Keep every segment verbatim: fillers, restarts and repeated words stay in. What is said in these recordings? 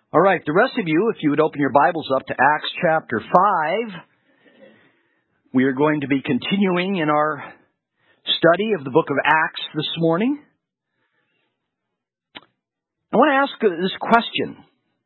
All right, the rest of you, if you would open your Bibles up to Acts chapter five, we are going to be continuing in our study of the book of Acts this morning. I want to ask this question.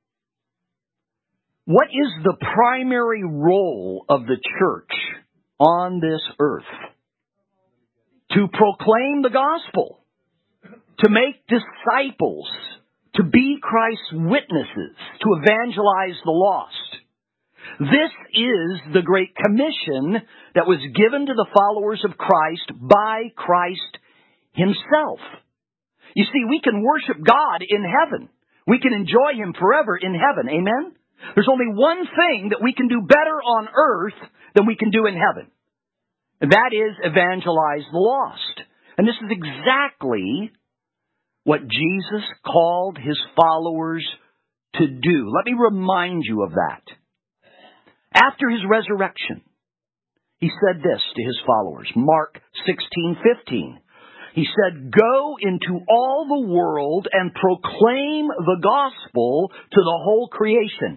What is the primary role of the church on this earth? To proclaim the gospel, to make disciples, to be Christ's witnesses, to evangelize the lost. This is the Great Commission that was given to the followers of Christ by Christ Himself. You see, we can worship God in heaven. We can enjoy Him forever in heaven. Amen? There's only one thing that we can do better on earth than we can do in heaven. And that is evangelize the lost. And this is exactly what Jesus called His followers to do. Let me remind you of that. After His resurrection, He said this to His followers, Mark sixteen fifteen. He said, "Go into all the world and proclaim the gospel to the whole creation."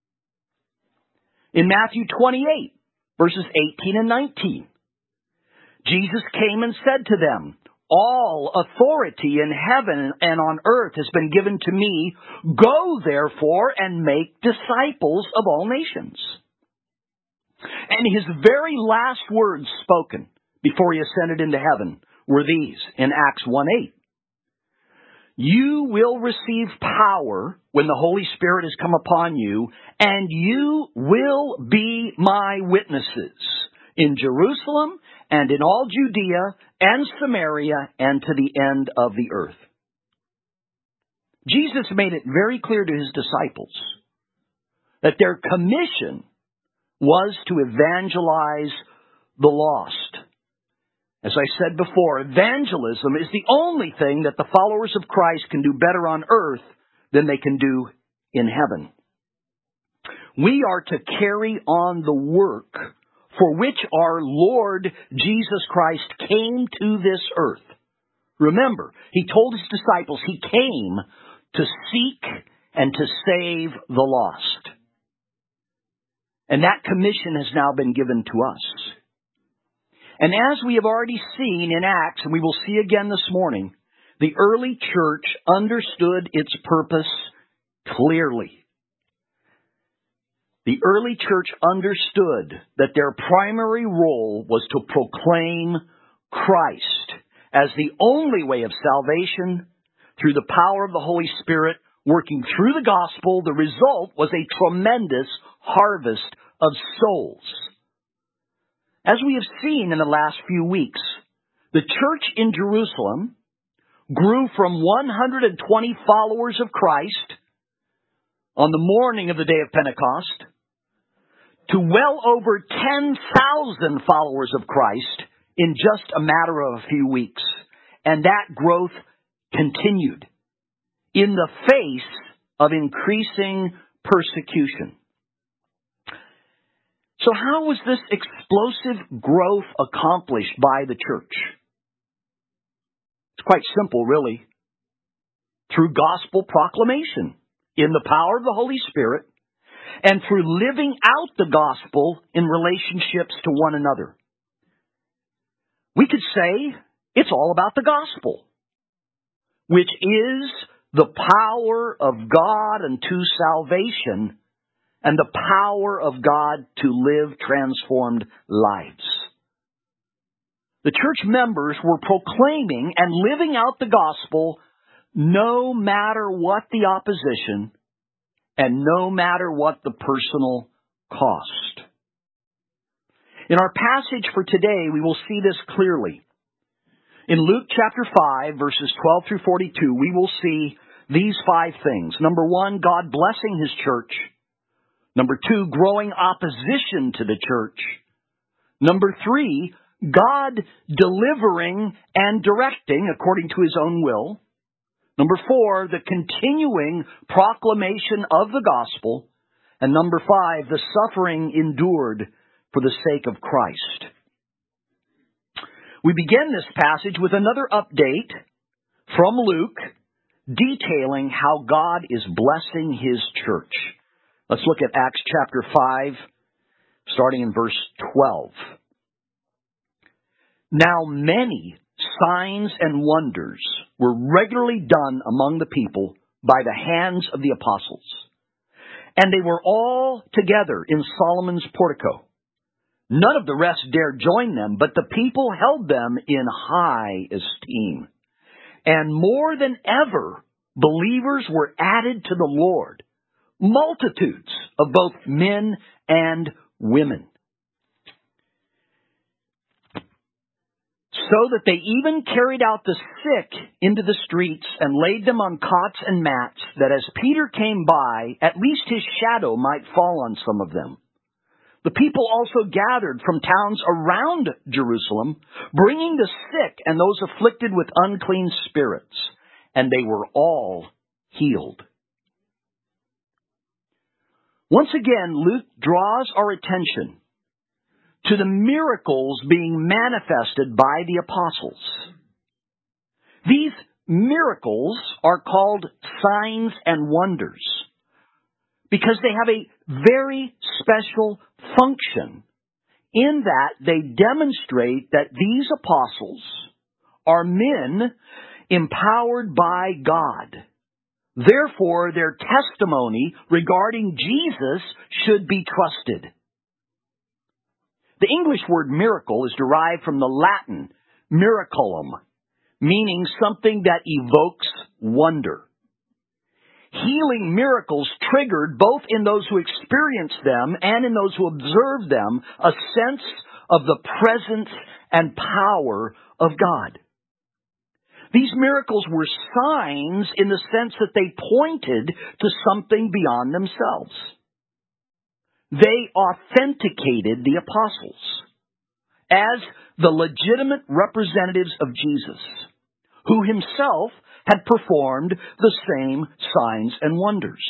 In Matthew twenty-eight, verses eighteen and nineteen, Jesus came and said to them, "All authority in heaven and on earth has been given to me. Go, therefore, and make disciples of all nations." And His very last words spoken before He ascended into heaven were these in Acts one eight. "You will receive power when the Holy Spirit has come upon you, and you will be my witnesses in Jerusalem and in all Judea and Samaria and to the end of the earth." Jesus made it very clear to His disciples that their commission was to evangelize the lost. As I said before, evangelism is the only thing that the followers of Christ can do better on earth than they can do in heaven. We are to carry on the work for which our Lord Jesus Christ came to this earth. Remember, He told His disciples He came to seek and to save the lost. And that commission has now been given to us. And as we have already seen in Acts, and we will see again this morning, the early church understood its purpose clearly. The early church understood that their primary role was to proclaim Christ as the only way of salvation through the power of the Holy Spirit working through the gospel. The result was a tremendous harvest of souls. As we have seen in the last few weeks, the church in Jerusalem grew from one hundred twenty followers of Christ on the morning of the day of Pentecost to well over ten thousand followers of Christ in just a matter of a few weeks. And that growth continued in the face of increasing persecution. So how was this explosive growth accomplished by the church? It's quite simple, really. Through gospel proclamation in the power of the Holy Spirit, and through living out the gospel in relationships to one another. We could say it's all about the gospel, which is the power of God unto salvation and the power of God to live transformed lives. The church members were proclaiming and living out the gospel no matter what the opposition and no matter what the personal cost. In our passage for today, we will see this clearly. In Luke chapter five, verses twelve through forty-two, we will see these five things. Number one, God blessing His church. Number two, growing opposition to the church. Number three, God delivering and directing according to His own will. Number four, the continuing proclamation of the gospel. And number five, the suffering endured for the sake of Christ. We begin this passage with another update from Luke, detailing how God is blessing His church. Let's look at Acts chapter five, starting in verse twelve. Now many signs and wonders were regularly done among the people by the hands of the apostles. And they were all together in Solomon's portico. None of the rest dared join them, but the people held them in high esteem. And more than ever, believers were added to the Lord, multitudes of both men and women. So that they even carried out the sick into the streets and laid them on cots and mats, that as Peter came by, at least his shadow might fall on some of them. The people also gathered from towns around Jerusalem, bringing the sick and those afflicted with unclean spirits, and they were all healed. Once again, Luke draws our attention to the miracles being manifested by the apostles. These miracles are called signs and wonders because they have a very special function in that they demonstrate that these apostles are men empowered by God. Therefore, their testimony regarding Jesus should be trusted. The English word miracle is derived from the Latin miraculum, meaning something that evokes wonder. Healing miracles triggered both in those who experienced them and in those who observed them a sense of the presence and power of God. These miracles were signs in the sense that they pointed to something beyond themselves. They authenticated the apostles as the legitimate representatives of Jesus, who himself had performed the same signs and wonders.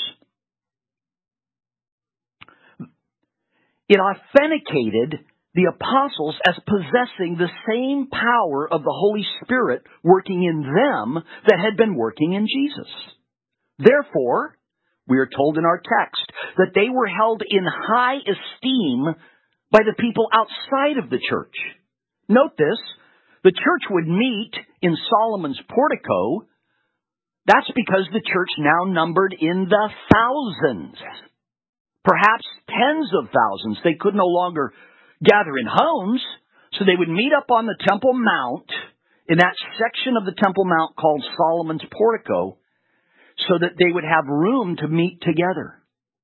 It authenticated the apostles as possessing the same power of the Holy Spirit working in them that had been working in Jesus. Therefore, we are told in our text that they were held in high esteem by the people outside of the church. Note this, the church would meet in Solomon's portico. That's because the church now numbered in the thousands, perhaps tens of thousands. They could no longer gather in homes, so they would meet up on the Temple Mount, in that section of the Temple Mount called Solomon's portico, so that they would have room to meet together.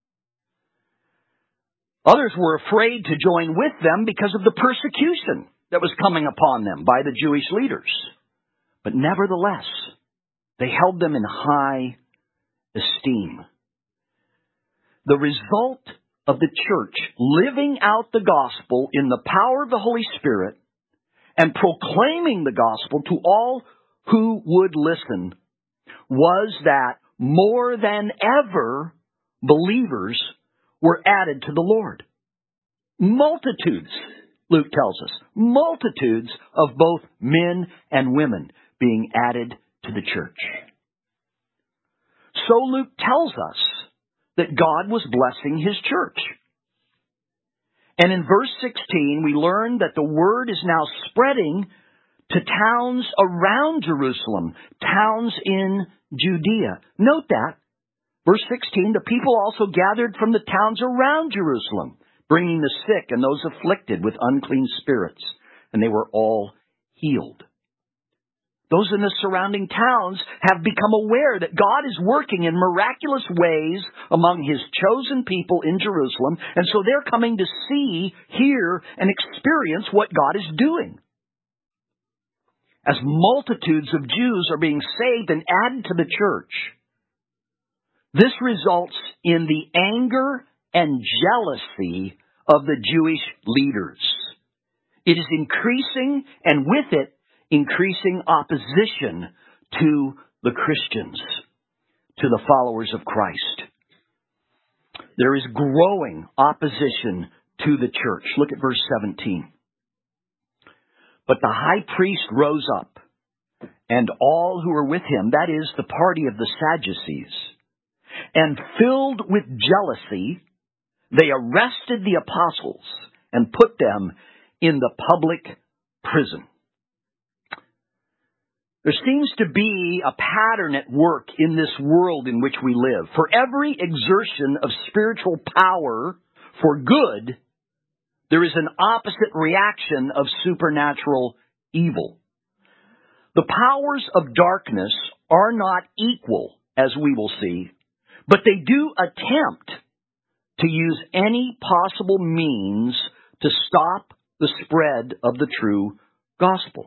Others were afraid to join with them because of the persecution that was coming upon them by the Jewish leaders. But nevertheless, they held them in high esteem. The result of the church living out the gospel in the power of the Holy Spirit and proclaiming the gospel to all who would listen was that more than ever, believers were added to the Lord. Multitudes, Luke tells us, multitudes of both men and women being added to the church. So Luke tells us that God was blessing His church. And in verse sixteen, we learn that the word is now spreading to towns around Jerusalem, towns in Judea. Note that. Verse sixteen, the people also gathered from the towns around Jerusalem, bringing the sick and those afflicted with unclean spirits, and they were all healed. Those in the surrounding towns have become aware that God is working in miraculous ways among His chosen people in Jerusalem, and so they're coming to see, hear, and experience what God is doing. As multitudes of Jews are being saved and added to the church, this results in the anger and jealousy of the Jewish leaders. It is increasing, and with it, increasing opposition to the Christians, to the followers of Christ. There is growing opposition to the church. Look at verse seventeen. But the high priest rose up and all who were with him, that is, the party of the Sadducees, and filled with jealousy, they arrested the apostles and put them in the public prison. There seems to be a pattern at work in this world in which we live. For every exertion of spiritual power for good, there is an opposite reaction of supernatural evil. The powers of darkness are not equal, as we will see, but they do attempt to use any possible means to stop the spread of the true gospel.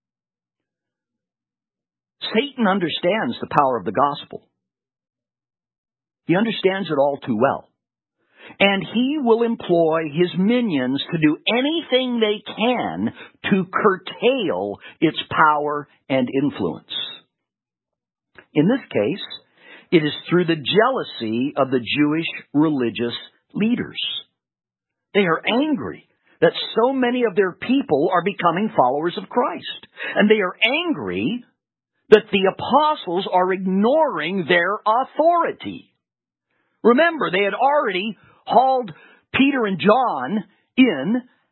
Satan understands the power of the gospel. He understands it all too well. And he will employ his minions to do anything they can to curtail its power and influence. In this case, it is through the jealousy of the Jewish religious leaders. They are angry that so many of their people are becoming followers of Christ. And they are angry that the apostles are ignoring their authority. Remember, they had already hauled Peter and John in,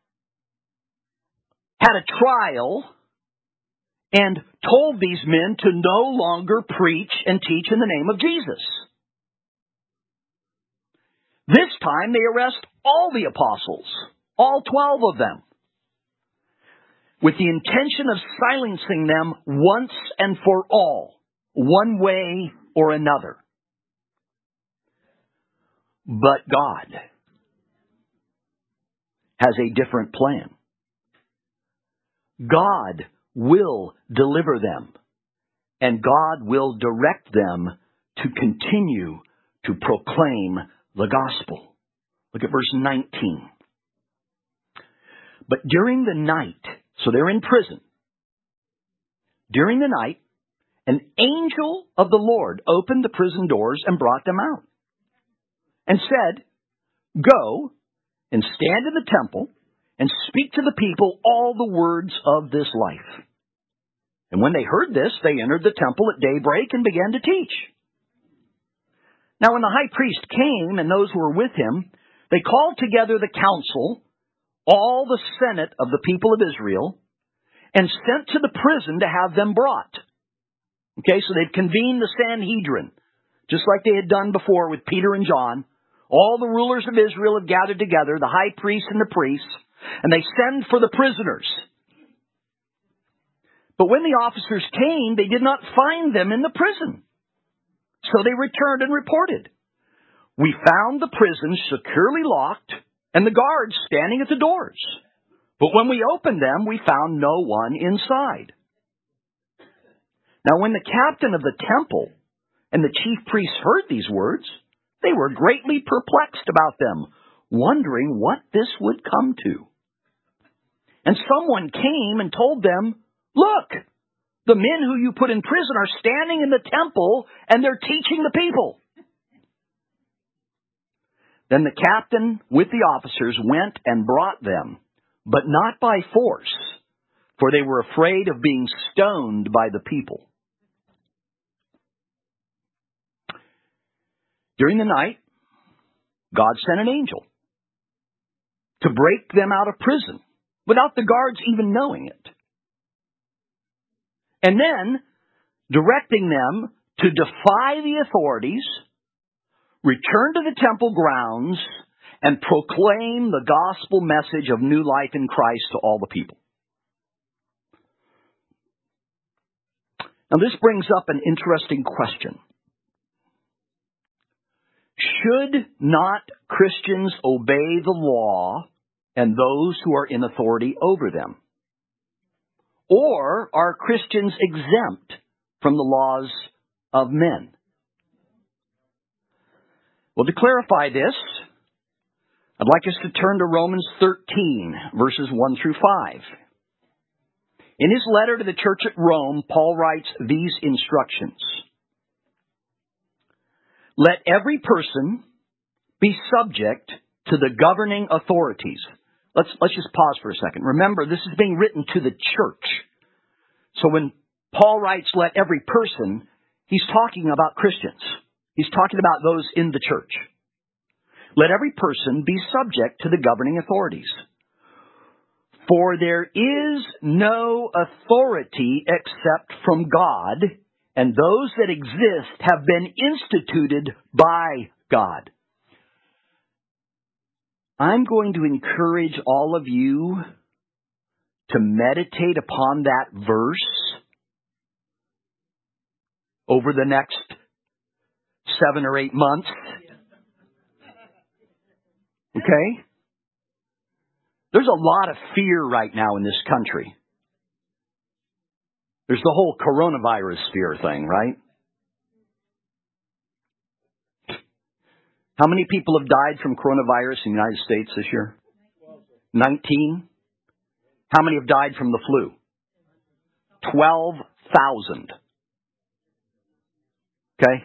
had a trial, and told these men to no longer preach and teach in the name of Jesus. This time they arrest all the apostles, all twelve of them, with the intention of silencing them once and for all, one way or another. But God has a different plan. God will deliver them, and God will direct them to continue to proclaim the gospel. Look at verse nineteen. But during the night, so they're in prison. During the night, an angel of the Lord opened the prison doors and brought them out, and said, "Go and stand in the temple and speak to the people all the words of this life." And when they heard this, they entered the temple at daybreak and began to teach. Now when the high priest came and those who were with him, they called together the council, all the senate of the people of Israel, and sent to the prison to have them brought. Okay, so they've convened the Sanhedrin, just like they had done before with Peter and John. All the rulers of Israel have gathered together, the high priest and the priests, and they send for the prisoners. But when the officers came, they did not find them in the prison. So they returned and reported, "We found the prison securely locked and the guards standing at the doors. But when we opened them, we found no one inside." Now when the captain of the temple and the chief priests heard these words, they were greatly perplexed about them, wondering what this would come to. And someone came and told them, "Look, the men who you put in prison are standing in the temple and they're teaching the people." Then the captain with the officers went and brought them, but not by force, for they were afraid of being stoned by the people. During the night, God sent an angel to break them out of prison without the guards even knowing it. And then, directing them to defy the authorities, return to the temple grounds, and proclaim the gospel message of new life in Christ to all the people. Now this brings up an interesting question. Should not Christians obey the law and those who are in authority over them? Or are Christians exempt from the laws of men? Well, to clarify this, I'd like us to turn to Romans thirteen, verses one through five. In his letter to the church at Rome, Paul writes these instructions. "Let every person be subject to the governing authorities." Let's, let's just pause for a second. Remember, this is being written to the church. So when Paul writes, let every person, he's talking about Christians. He's talking about those in the church. Let every person be subject to the governing authorities. For there is no authority except from God, and those that exist have been instituted by God. I'm going to encourage all of you to meditate upon that verse over the next seven or eight months. Okay? There's a lot of fear right now in this country. There's the whole coronavirus fear thing, right? How many people have died from coronavirus in the United States this year? nineteen. How many have died from the flu? twelve thousand. Okay?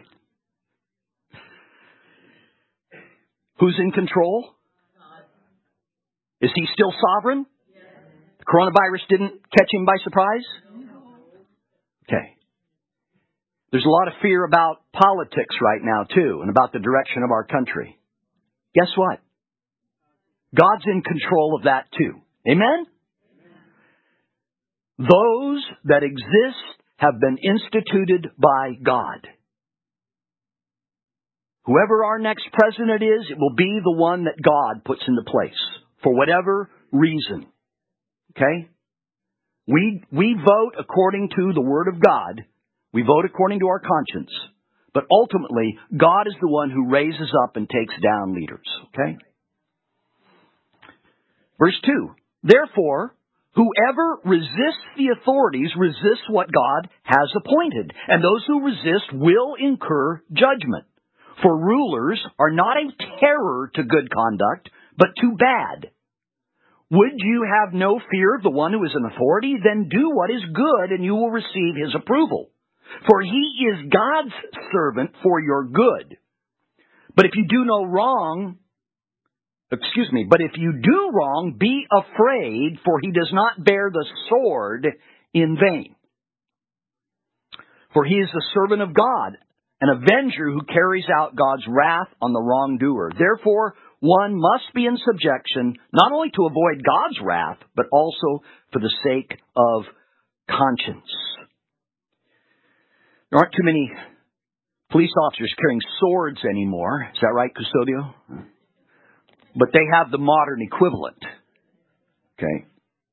Who's in control? Is he still sovereign? The coronavirus didn't catch him by surprise? Okay. There's a lot of fear about politics right now, too, and about the direction of our country. Guess what? God's in control of that, too. Amen? Those that exist have been instituted by God. Whoever our next president is, it will be the one that God puts into place for whatever reason. Okay? We, we vote according to the Word of God. We vote according to our conscience. But ultimately, God is the one who raises up and takes down leaders. Okay? Verse two. Therefore, whoever resists the authorities resists what God has appointed, and those who resist will incur judgment. For rulers are not a terror to good conduct, but to bad. Would you have no fear of the one who is in authority? Then do what is good, and you will receive his approval. For he is God's servant for your good. But if you do no wrong, excuse me, but if you do wrong, be afraid, for he does not bear the sword in vain. For he is the servant of God, an avenger who carries out God's wrath on the wrongdoer. Therefore, one must be in subjection, not only to avoid God's wrath, but also for the sake of conscience. There aren't too many police officers carrying swords anymore. Is that right, Custodio? But they have the modern equivalent. Okay.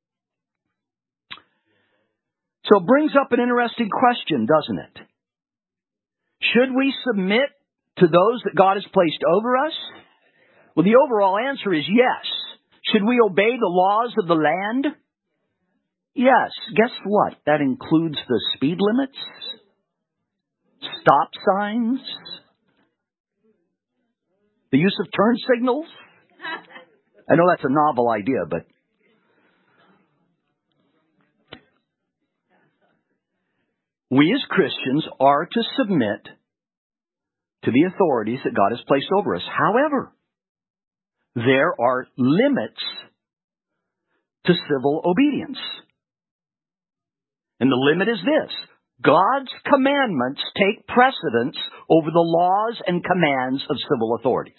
So it brings up an interesting question, doesn't it? Should we submit to those that God has placed over us? Well, the overall answer is yes. Should we obey the laws of the land? Yes. Guess what? That includes the speed limits, stop signs, the use of turn signals. I know that's a novel idea, but we as Christians are to submit to the authorities that God has placed over us. However, there are limits to civil obedience. And the limit is this: God's commandments take precedence over the laws and commands of civil authorities.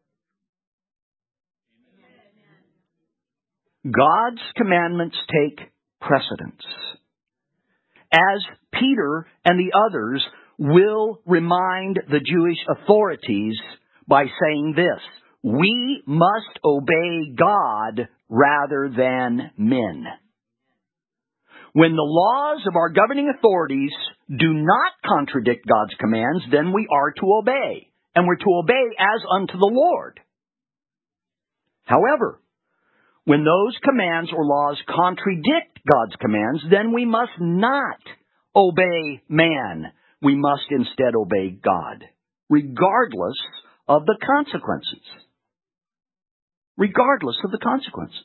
God's commandments take precedence. As Peter and the others will remind the Jewish authorities by saying this: we must obey God rather than men. When the laws of our governing authorities do not contradict God's commands, then we are to obey, and we're to obey as unto the Lord. However, when those commands or laws contradict God's commands, then we must not obey man. We must instead obey God, regardless of the consequences. Regardless of the consequences.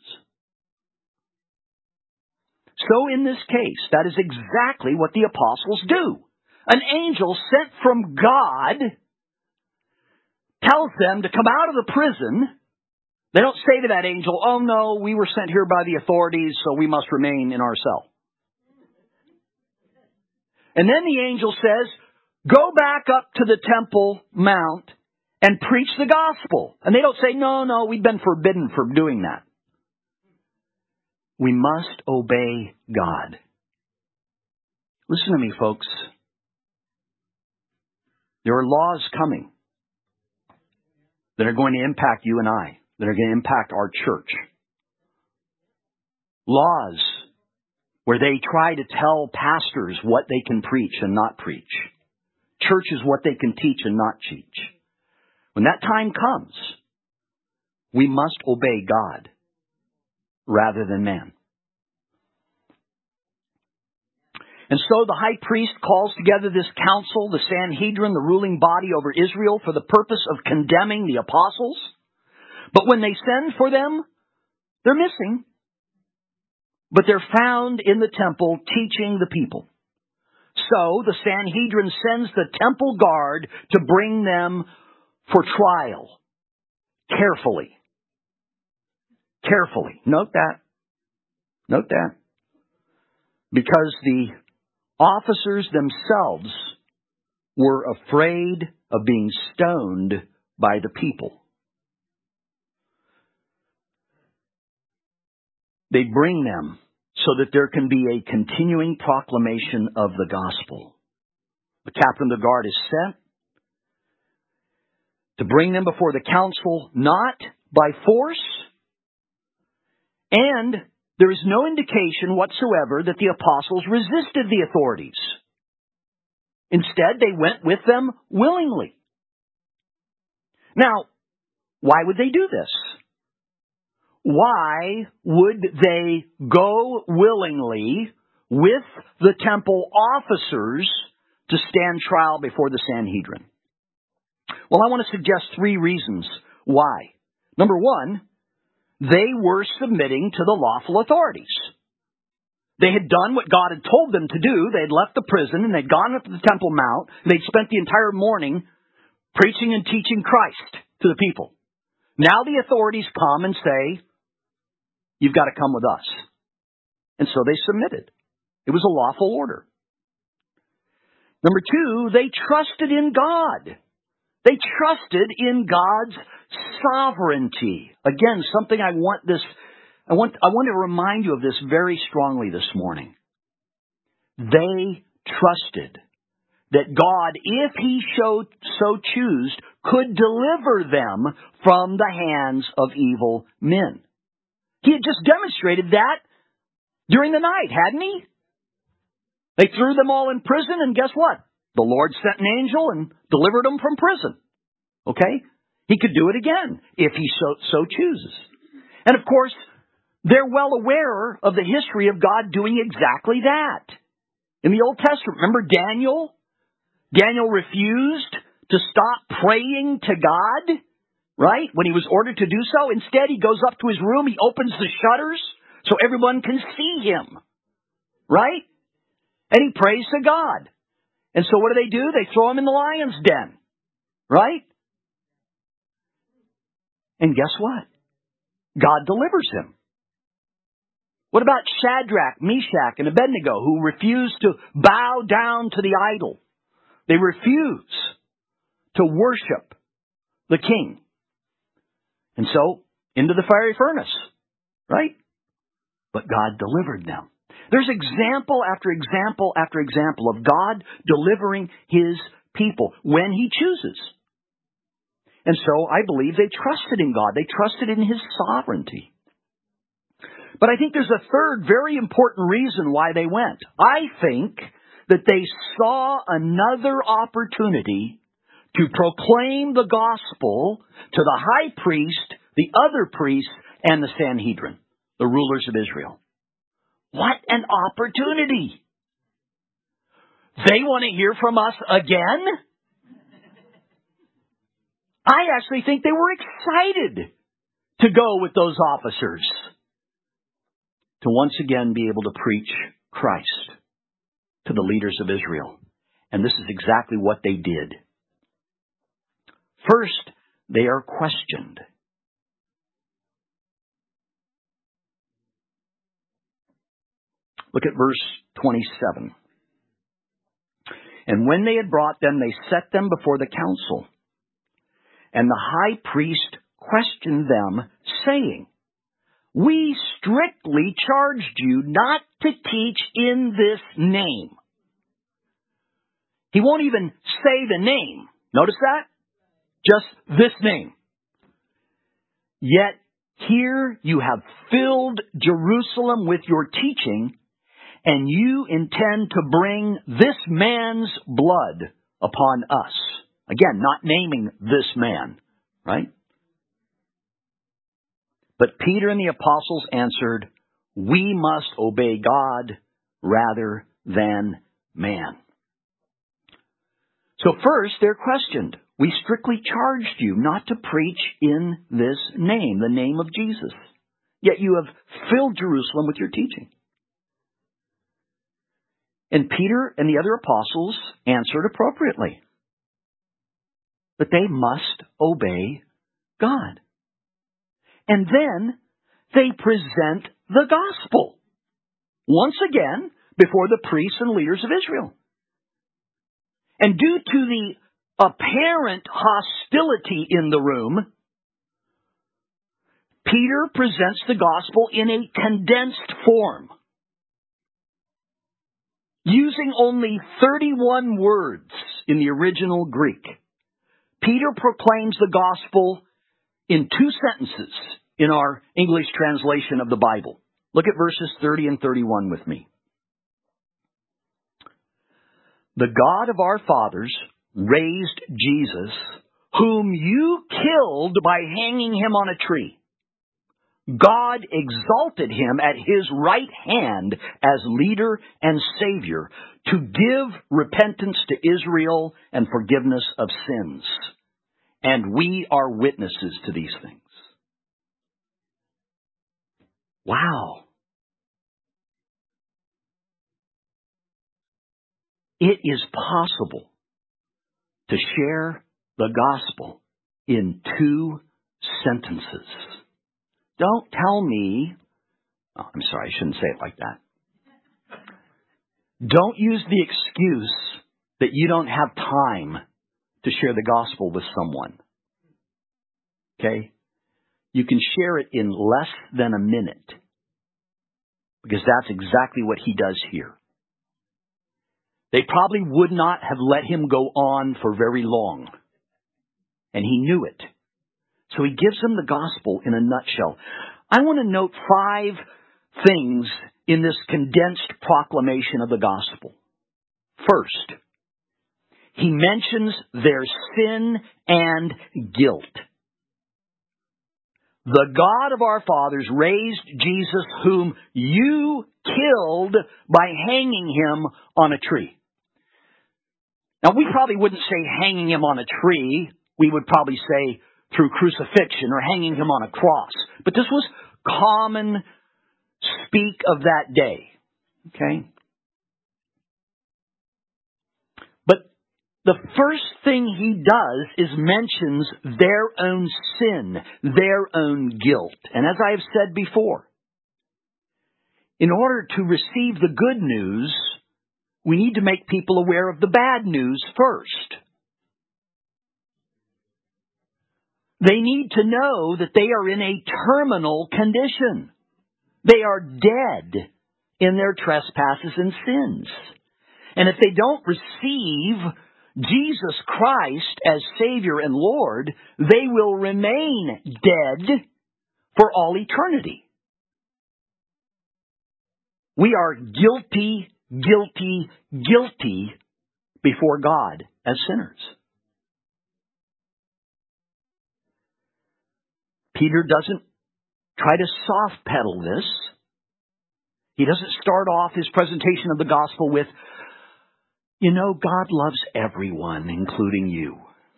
So in this case, that is exactly what the apostles do. An angel sent from God tells them to come out of the prison. They don't say to that angel, oh no, we were sent here by the authorities, so we must remain in our cell. And then the angel says, go back up to the Temple Mount and preach the gospel. And they don't say, no, no, we've been forbidden from doing that. We must obey God. Listen to me, folks. There are laws coming that are going to impact you and I, that are going to impact our church. Laws where they try to tell pastors what they can preach and not preach. Churches what they can teach and not teach. When that time comes, we must obey God rather than man. And so the high priest calls together this council, the Sanhedrin, the ruling body over Israel, for the purpose of condemning the apostles. But when they send for them, they're missing. But they're found in the temple teaching the people. So the Sanhedrin sends the temple guard to bring them for trial. Carefully. Carefully. Note that. Note that. Because the officers themselves were afraid of being stoned by the people. They bring them so that there can be a continuing proclamation of the gospel. The captain of the guard is sent to bring them before the council, not by force, and there is no indication whatsoever that the apostles resisted the authorities. Instead, they went with them willingly. Now, why would they do this? Why would they go willingly with the temple officers to stand trial before the Sanhedrin? Well, I want to suggest three reasons why. Number one, they were submitting to the lawful authorities. They had done what God had told them to do. They had left the prison and they'd gone up to the Temple Mount. And they'd spent the entire morning preaching and teaching Christ to the people. Now the authorities come and say, you've got to come with us. And so they submitted. It was a lawful order. Number two, they trusted in God. They trusted in God's sovereignty. Again, something I want this, I want, I want to remind you of this very strongly this morning. They trusted that God, if He showed, so choose, could deliver them from the hands of evil men. He had just demonstrated that during the night, hadn't He? They threw them all in prison, and guess what? The Lord sent an angel and delivered them from prison. Okay? He could do it again if He so, so chooses. And of course, they're well aware of the history of God doing exactly that. In the Old Testament, remember Daniel? Daniel refused to stop praying to God, right? When he was ordered to do so. Instead, he goes up to his room, he opens the shutters so everyone can see him, right? And he prays to God. And so what do they do? They throw him in the lion's den, right? And guess what? God delivers him. What about Shadrach, Meshach, and Abednego, who refused to bow down to the idol? They refuse to worship the king. And so, into the fiery furnace, right? But God delivered them. There's example after example after example of God delivering His people when He chooses. And so I believe they trusted in God. They trusted in His sovereignty. But I think there's a third very important reason why they went. I think that they saw another opportunity to proclaim the gospel to the high priest, the other priests, and the Sanhedrin, the rulers of Israel. What an opportunity! They want to hear from us again? I actually think they were excited to go with those officers to once again be able to preach Christ to the leaders of Israel. And this is exactly what they did. First, they are questioned. Look at verse twenty-seven. And when they had brought them, they set them before the council. And the high priest questioned them, saying, "We strictly charged you not to teach in this name." He won't even say the name. Notice that? Just this name. "Yet here you have filled Jerusalem with your teaching, and you intend to bring this man's blood upon us." Again, not naming this man, right? But Peter and the apostles answered, "We must obey God rather than man." So first, they're questioned. "We strictly charged you not to preach in this name, the name of Jesus. Yet you have filled Jerusalem with your teaching." And Peter and the other apostles answered appropriately. But they must obey God. And then they present the gospel, once again, before the priests and leaders of Israel. And due to the apparent hostility in the room, Peter presents the gospel in a condensed form, using only thirty-one words in the original Greek. Peter proclaims the gospel in two sentences in our English translation of the Bible. Look at verses thirty and thirty-one with me. "The God of our fathers raised Jesus, whom you killed by hanging him on a tree. God exalted him at his right hand as leader and Savior to give repentance to Israel and forgiveness of sins. And we are witnesses to these things." Wow. It is possible to share the gospel in two sentences. Don't tell me, oh, I'm sorry, I shouldn't say it like that. Don't use the excuse that you don't have time to share the gospel with someone. Okay? You can share it in less than a minute, because that's exactly what he does here. They probably would not have let him go on for very long, and he knew it. So he gives them the gospel in a nutshell. I want to note five things in this condensed proclamation of the gospel. First, he mentions their sin and guilt. "The God of our fathers raised Jesus, whom you killed by hanging him on a tree." Now, we probably wouldn't say hanging him on a tree. We would probably say through crucifixion or hanging him on a cross. But this was common speak of that day. Okay? But the first thing he does is mentions their own sin, their own guilt. And as I have said before, in order to receive the good news, we need to make people aware of the bad news first. They need to know that they are in a terminal condition. They are dead in their trespasses and sins. And if they don't receive Jesus Christ as Savior and Lord, they will remain dead for all eternity. We are guilty, guilty, guilty before God as sinners. Peter doesn't try to soft pedal this. He doesn't start off his presentation of the gospel with, "You know, God loves everyone, including you.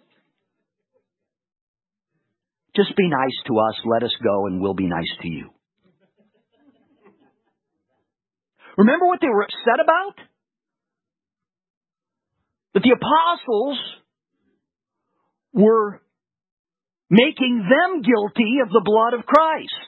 Just be nice to us, let us go, and we'll be nice to you." Remember what they were upset about? That the apostles were making them guilty of the blood of Christ.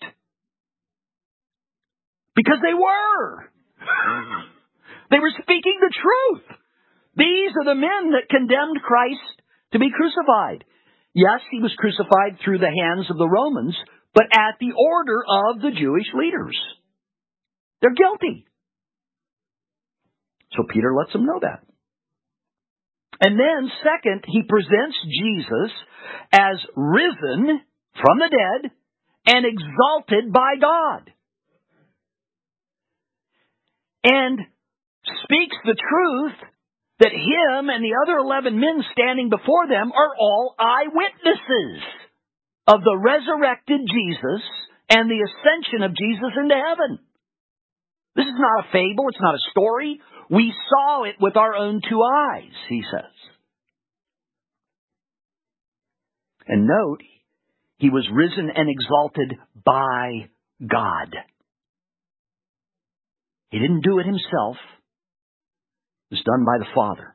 Because they were. They were speaking the truth. These are the men that condemned Christ to be crucified. Yes, he was crucified through the hands of the Romans, but at the order of the Jewish leaders. They're guilty. So Peter lets them know that. And then, second, he presents Jesus as risen from the dead and exalted by God. And speaks the truth that him and the other eleven men standing before them are all eyewitnesses of the resurrected Jesus and the ascension of Jesus into heaven. This is not a fable. It's not a story. We saw it with our own two eyes, he says. And note, he was risen and exalted by God. He didn't do it himself. It was done by the Father.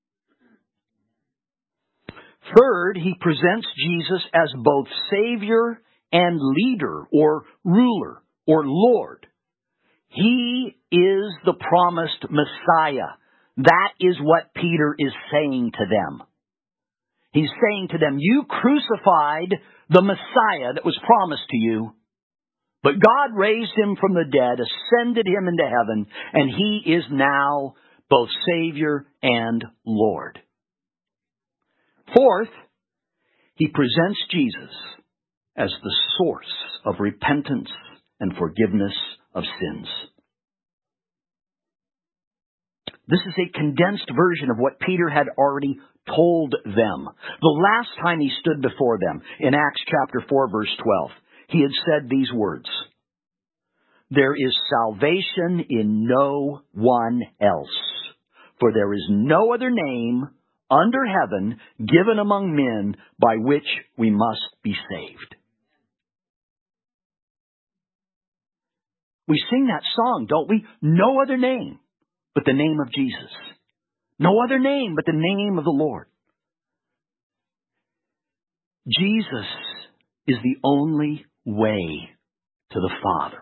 Third, he presents Jesus as both Savior and leader, or ruler, or Lord. He is the promised Messiah. That is what Peter is saying to them. He's saying to them, you crucified the Messiah that was promised to you, but God raised him from the dead, ascended him into heaven, and he is now both Savior and Lord. Fourth, he presents Jesus as the source of repentance and forgiveness of sins. This is a condensed version of what Peter had already told them. The last time he stood before them, in Acts chapter four, verse twelve, he had said these words, there is salvation in no one else, for there is no other name under heaven given among men by which we must be saved. We sing that song, don't we? No other name but the name of Jesus. No other name but the name of the Lord. Jesus is the only way to the Father.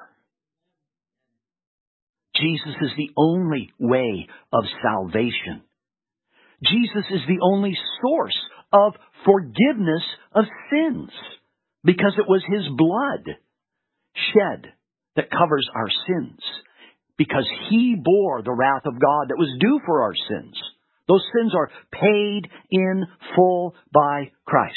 Jesus is the only way of salvation. Jesus is the only source of forgiveness of sins, because it was his blood shed that covers our sins, because he bore the wrath of God that was due for our sins. Those sins are paid in full by Christ.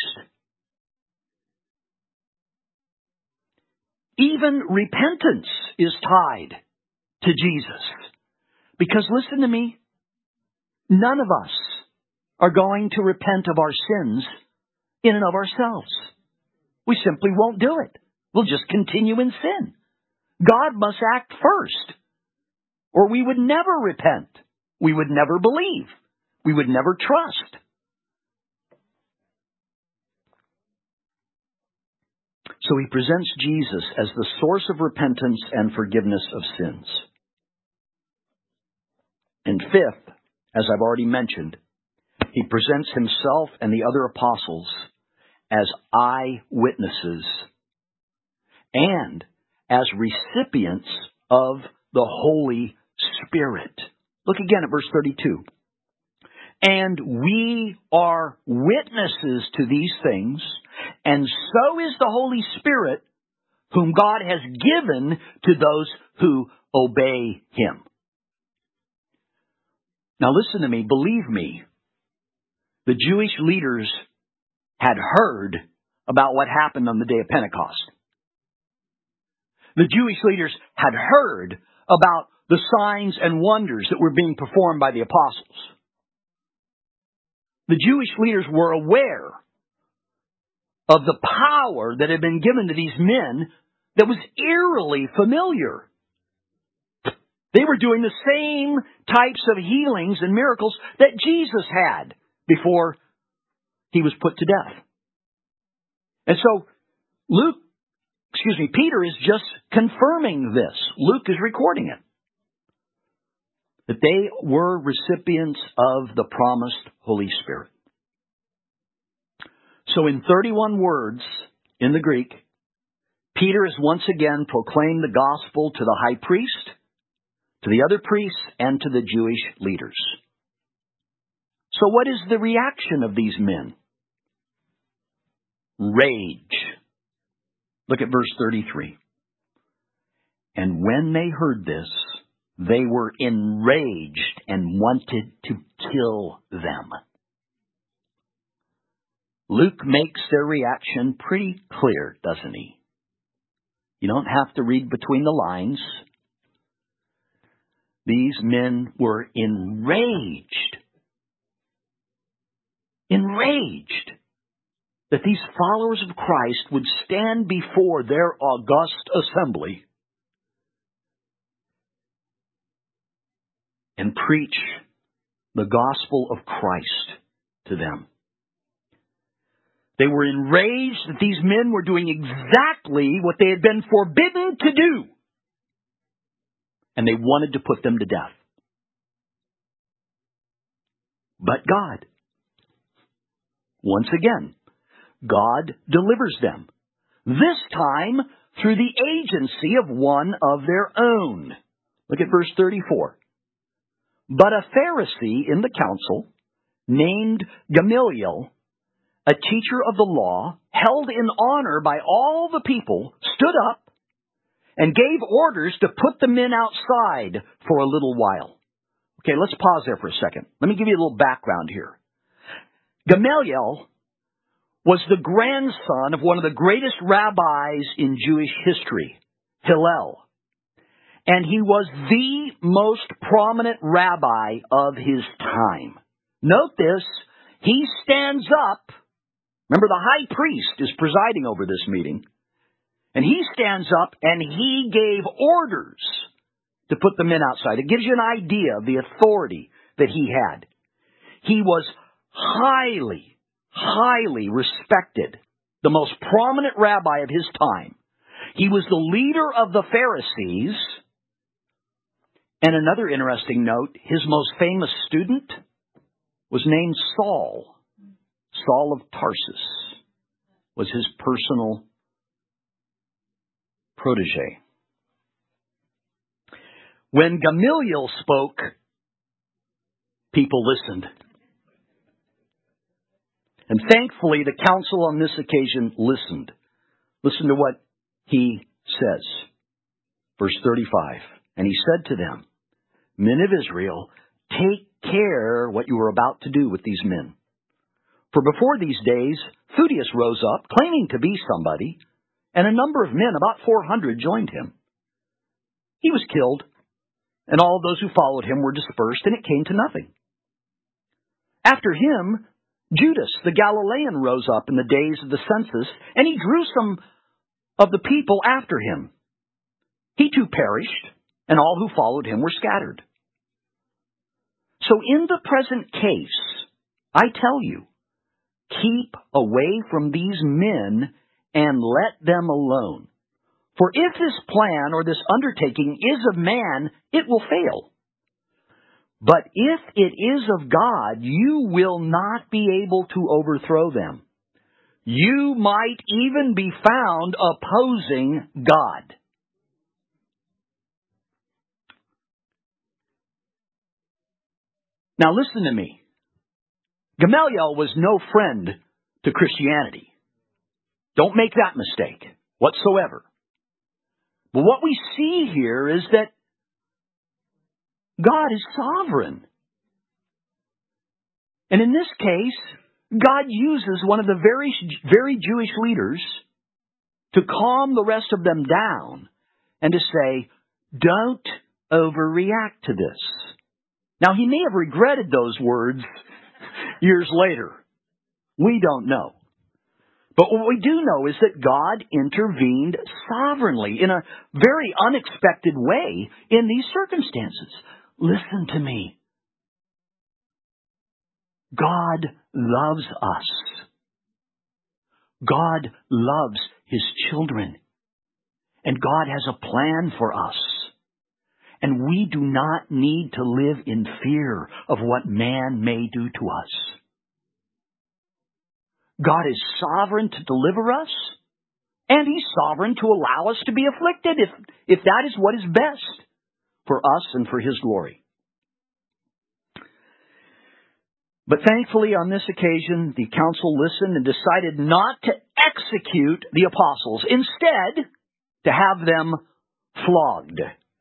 Even repentance is tied to Jesus. Because listen to me, none of us are going to repent of our sins in and of ourselves. We simply won't do it. We'll just continue in sin. God must act first, or we would never repent. We would never believe. We would never trust. So he presents Jesus as the source of repentance and forgiveness of sins. And fifth, as I've already mentioned, he presents himself and the other apostles as eyewitnesses and as recipients of the Holy Spirit. Look again at verse thirty-two. And we are witnesses to these things, and so is the Holy Spirit, whom God has given to those who obey him. Now listen to me, believe me, the Jewish leaders had heard about what happened on the day of Pentecost. The Jewish leaders had heard about the signs and wonders that were being performed by the apostles. The Jewish leaders were aware of the power that had been given to these men that was eerily familiar. They were doing the same types of healings and miracles that Jesus had before he was put to death. And so Luke, excuse me, Peter is just confirming this. Luke is recording it. That they were recipients of the promised Holy Spirit. So in thirty-one words in the Greek, Peter has once again proclaimed the gospel to the high priest, to the other priests, and to the Jewish leaders. So what is the reaction of these men? Rage. Look at verse thirty-three. And when they heard this, they were enraged and wanted to kill them. Luke makes their reaction pretty clear, doesn't he? You don't have to read between the lines. These men were enraged. Enraged that these followers of Christ would stand before their august assembly and preach the gospel of Christ to them. They were enraged that these men were doing exactly what they had been forbidden to do. And they wanted to put them to death. But God, once again, God delivers them. This time through the agency of one of their own. Look at verse thirty-four. But a Pharisee in the council, named Gamaliel, a teacher of the law, held in honor by all the people, stood up and gave orders to put the men outside for a little while. Okay, let's pause there for a second. Let me give you a little background here. Gamaliel was the grandson of one of the greatest rabbis in Jewish history, Hillel. And he was the most prominent rabbi of his time. Note this, he stands up. Remember, the high priest is presiding over this meeting. And he stands up and he gave orders to put the men outside. It gives you an idea of the authority that he had. He was highly, highly respected, the most prominent rabbi of his time. He was the leader of the Pharisees. And another interesting note, his most famous student was named Saul. Saul of Tarsus was his personal protege. When Gamaliel spoke, people listened. And thankfully, the council on this occasion listened. Listen to what he says. Verse thirty-five. And he said to them, Men of Israel, take care what you are about to do with these men. For before these days, Theudas rose up, claiming to be somebody, and a number of men, about four hundred, joined him. He was killed, and all those who followed him were dispersed, and it came to nothing. After him, Judas the Galilean rose up in the days of the census, and he drew some of the people after him. He too perished, and all who followed him were scattered. So in the present case, I tell you, keep away from these men and let them alone. For if this plan or this undertaking is of man, it will fail. But if it is of God, you will not be able to overthrow them. You might even be found opposing God. Now listen to me. Gamaliel was no friend to Christianity. Don't make that mistake whatsoever. But what we see here is that God is sovereign. And in this case, God uses one of the very, very Jewish leaders to calm the rest of them down and to say, don't overreact to this. Now, he may have regretted those words years later. We don't know. But what we do know is that God intervened sovereignly in a very unexpected way in these circumstances. Listen to me. God loves us. God loves His children. And God has a plan for us. And we do not need to live in fear of what man may do to us. God is sovereign to deliver us, and He's sovereign to allow us to be afflicted if, if that is what is best for us and for His glory. But thankfully, on this occasion, the council listened and decided not to execute the apostles. Instead, to have them flogged.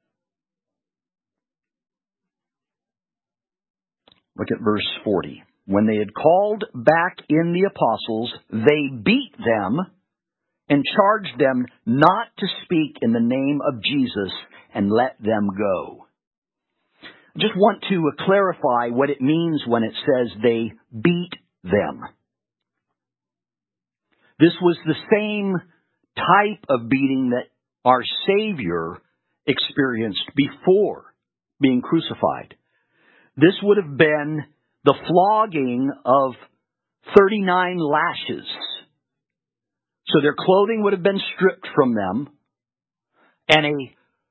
Look at verse forty. When they had called back in the apostles, they beat them and charged them not to speak in the name of Jesus and let them go. I just want to clarify what it means when it says they beat them. This was the same type of beating that our Savior experienced before being crucified. This would have been the flogging of thirty-nine lashes. So their clothing would have been stripped from them, and a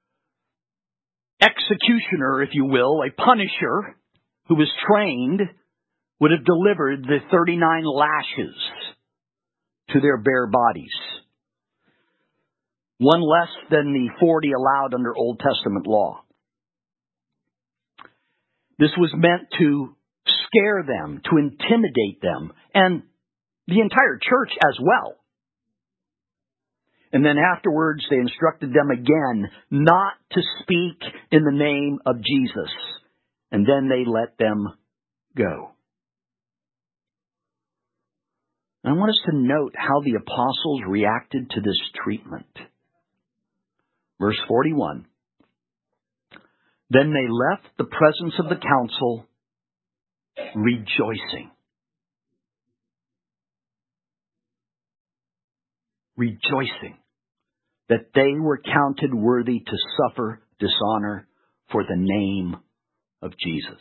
executioner, if you will, a punisher who was trained, would have delivered the thirty-nine lashes to their bare bodies. One less than the forty allowed under Old Testament law. This was meant to scare them, to intimidate them, and the entire church as well. And then afterwards, they instructed them again not to speak in the name of Jesus. And then they let them go. I want us to note how the apostles reacted to this treatment. Verse forty-one. Then they left the presence of the council rejoicing. Rejoicing that they were counted worthy to suffer dishonor for the name of Jesus.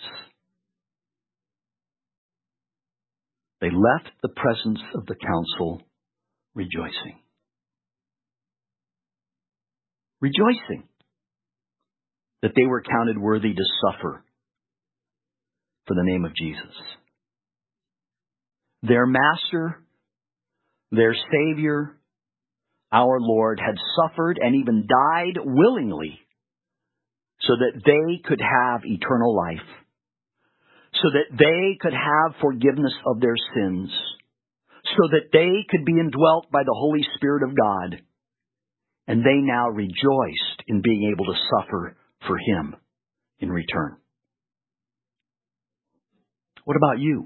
They left the presence of the council rejoicing. Rejoicing that they were counted worthy to suffer for the name of Jesus. Their Master, their Savior, our Lord, had suffered and even died willingly so that they could have eternal life, so that they could have forgiveness of their sins, so that they could be indwelt by the Holy Spirit of God, and they now rejoiced in being able to suffer for Him in return. What about you?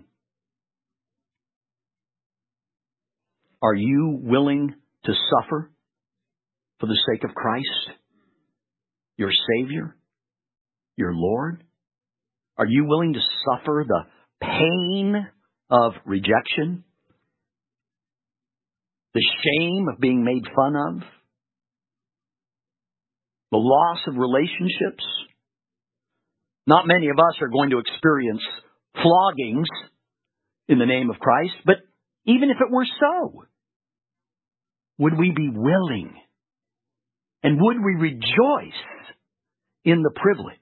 Are you willing to suffer for the sake of Christ, your Savior, your Lord? Are you willing to suffer the pain of rejection, the shame of being made fun of, the loss of relationships? Not many of us are going to experience floggings in the name of Christ, but even if it were so, would we be willing and would we rejoice in the privilege?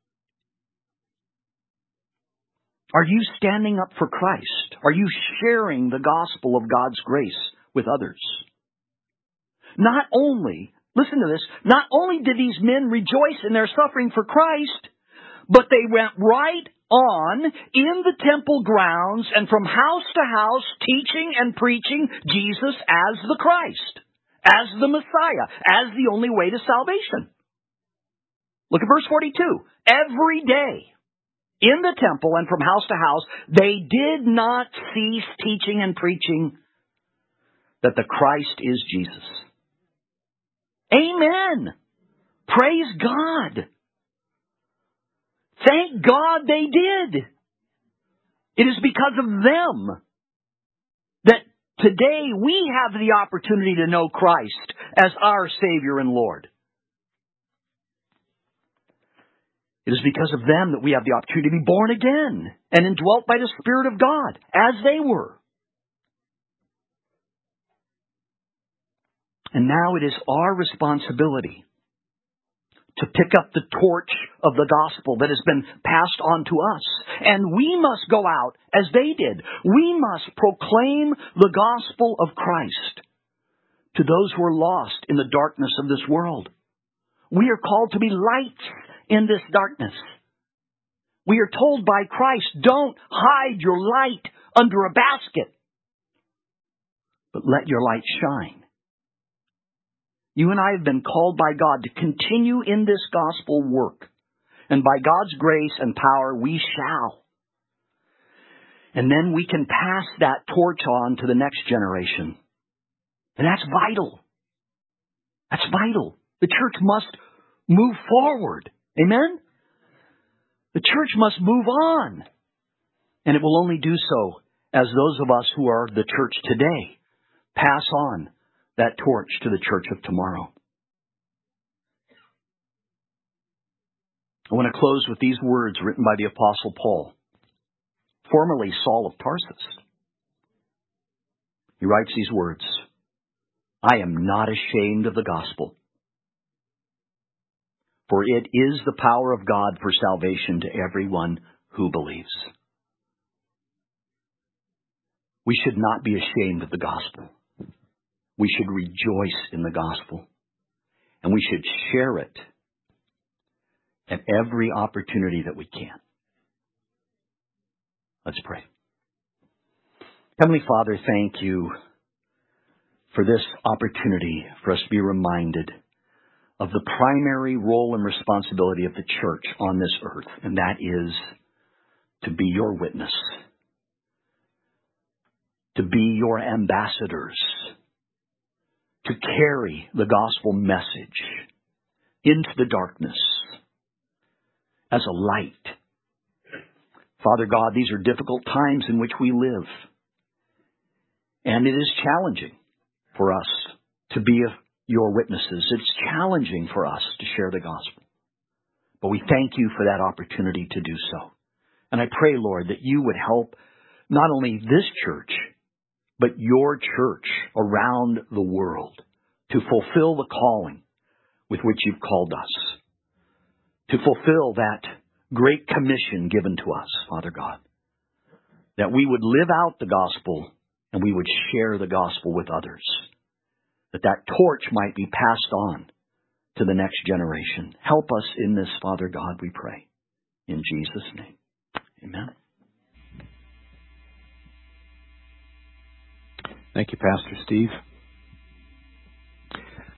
Are you standing up for Christ? Are you sharing the gospel of God's grace with others? Not only, listen to this, not only did these men rejoice in their suffering for Christ, but they went right on in the temple grounds and from house to house teaching and preaching Jesus as the Christ, as the Messiah, as the only way to salvation. Look at verse forty-two. Every day in the temple and from house to house, they did not cease teaching and preaching that the Christ is Jesus. Amen. Praise God. Thank God they did. It is because of them that today we have the opportunity to know Christ as our Savior and Lord. It is because of them that we have the opportunity to be born again and indwelt by the Spirit of God, as they were. And now it is our responsibility to pick up the torch of the gospel that has been passed on to us. And we must go out as they did. We must proclaim the gospel of Christ to those who are lost in the darkness of this world. We are called to be lights in this darkness. We are told by Christ, don't hide your light under a basket, but let your light shine. You and I have been called by God to continue in this gospel work. And by God's grace and power, we shall. And then we can pass that torch on to the next generation. And that's vital. That's vital. The church must move forward. Amen? The church must move on. And it will only do so as those of us who are the church today pass on that torch to the church of tomorrow. I want to close with these words written by the Apostle Paul, formerly Saul of Tarsus. He writes these words, I am not ashamed of the gospel, for it is the power of God for salvation to everyone who believes. We should not be ashamed of the gospel. We should rejoice in the gospel. And we should share it at every opportunity that we can. Let's pray. Heavenly Father, thank you for this opportunity for us to be reminded of the primary role and responsibility of the church on this earth, and that is to be your witness, to be your ambassadors, to carry the gospel message into the darkness as a light. Father God, these are difficult times in which we live, and it is challenging for us to be your witnesses. It's challenging for us to share the gospel. But we thank you for that opportunity to do so. And I pray, Lord, that you would help not only this church, but your church around the world to fulfill the calling with which you've called us, to fulfill that great commission given to us, Father God, that we would live out the gospel and we would share the gospel with others, that that torch might be passed on to the next generation. Help us in this, Father God, we pray. In Jesus' name, amen. Thank you, Pastor Steve.